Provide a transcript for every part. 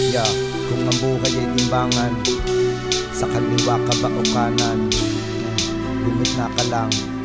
Yeah, kung ang buhay ay timbangan, sa kaliwa ka ba o kanan? Gumit na ka lang,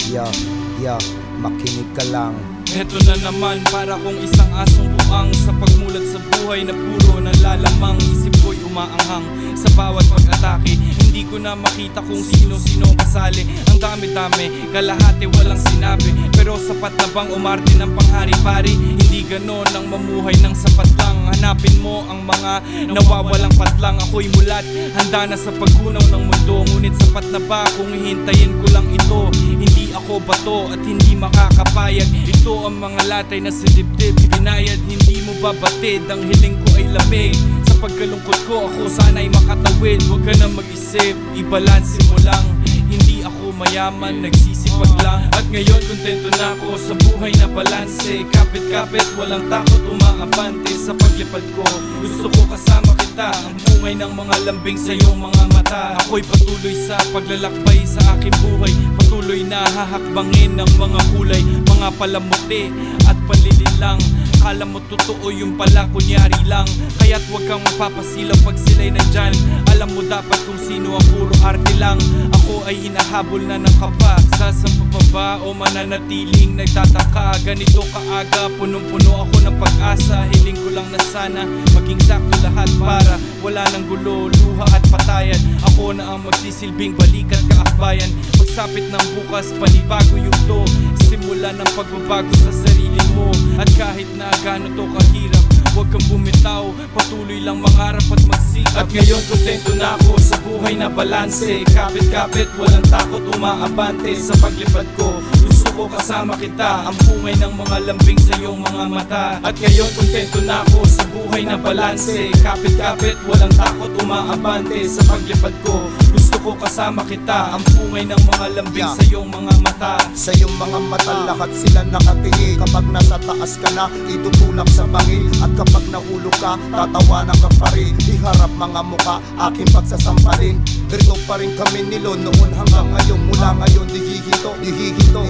yeah, makinig ka lang. Heto na naman para kung isang asong buang sa pagmulat sa buhay na puro nalalamang. Isip ko'y umaanghang sa bawat pag-atake. Hindi ko na makita kung sino-sino kasali. Ang dami-dami, kalahati walang sinabi. Pero sapat na bang umarte ng panghari-pari? Hindi ganon ang mamuhay ng sapat lang. Hanapin mo ang mga nawawalang patlang. Ako'y mulat, handa na sa paggunaw ng mundo. Ngunit sapat na ba kung hihintayin ko lang ito? Hindi ako bato at hindi makakapayag. Ito ang mga latay na sa dibdib, binayad, hindi mo babatid. Ang hiling ko ay lamig. Sa pagkalungkot ko, ako sana'y makatawid. Huwag ka na mag-isip, ibalansin mo lang. Hindi ako mayaman, nagsisipag lang. At ngayon kontento na ako sa buhay na balanse. Kapit-kapit, walang takot, umaabante sa paglipad ko. Gusto ko kasama kita, ang bungay ng mga lambing sa iyong mga mata. Ako'y patuloy sa paglalakbay sa aking buhay. Patuloy na hahakbangin ng mga kulay, mga palamuti at panlilinlang. Kala mo totoo yung pala kunyari lang. Kaya't huwag kang mapapasilaw pag sila'y nandyan. Alam mo dapat kung sino ang puro arte lang. Ako ay hinahabol na ng kapa. Sasampa pa ba o mananatiling nagtataka? Ganito kaaga, punong-puno ako ng pag-asa. Hiling ko lang na sana maging sakto lahat para wala nang gulo, luha at patayan. Ako na ang magsisilbing balikat kaakbayan. Pagsapit ng bukas, panibago yung to. Simula ng pagbabago sa sarili mo. At kahit na gaano to kahirap, huwag kang bumitaw, patuloy lang mangarap at magsikap. At ngayon kontento na ako sa buhay na balanse. Kapit-kapit, walang takot, umaabante sa paglipad ko. Gusto ko kasama kita, ang bungay ng mga lambing sa iyong mga mata. At ngayon kontento na ako sa buhay na balanse. Kapit-kapit, walang takot, umaabante sa paglipad ko. Gusto ko kasama kita, ang bungay ng mga lambing sa iyong mga mata. Sa iyong mga mata, lahat sila nakatingin. Kapag nasa taas ka na, itutulak sa bangin. At kapag nahulog ka, tatawanan ka pa rin. Iharap mga muka, aking pagsasamparin. Dito pa rin kami nilo noon hanggang ngayon. Mula ngayon, di hihinto.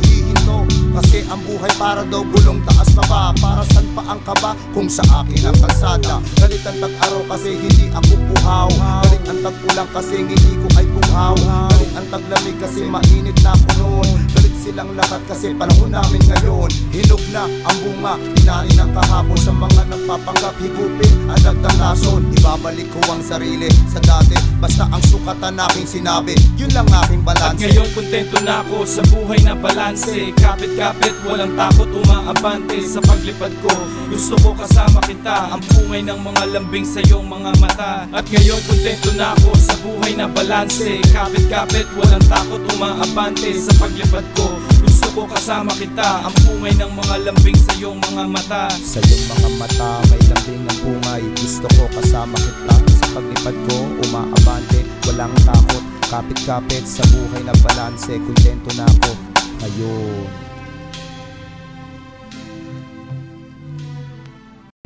Kasi ang buhay para daw gulong taas pa ba? Para saan pa ang kaba kung sa akin ang kalsada? Galit ang tag-araw kasi hindi ako buhaw. Galit ang tag-ulang kasi hindi ko ay buhaw. Galit ang taglamig kasi mainit na ako noon. Galit silang lahat kasi panahon namin ngayon. Hinog na ang bunga, hinain ang kahapon. Sa mga nagpapanggap higupin ang nagtalason. Ibabalik ko ang sarili sa dati, basta ang sukatan aking sinabi, yun lang aking balanse. At ngayon kontento na ako sa buhay na balanse. Kapit-kapit, walang takot, umaabante sa paglipad ko. Gusto ko kasama kita, ang bungay ng mga lambing sa iyong mga mata. At ngayon kontento na ako sa buhay na balanse. Kapit-kapit, walang takot, umaabante sa paglipad ko. Gusto ko kasama kita, ang bungay ng mga lambing sa iyong mga mata. Sa iyong mga mata, may lambing ng bungay. Gusto ko kasama kita, sa paglipad ko, umaabante, walang takot. Kapit-kapit sa buhay na balanse, kontento na ako. Ayun.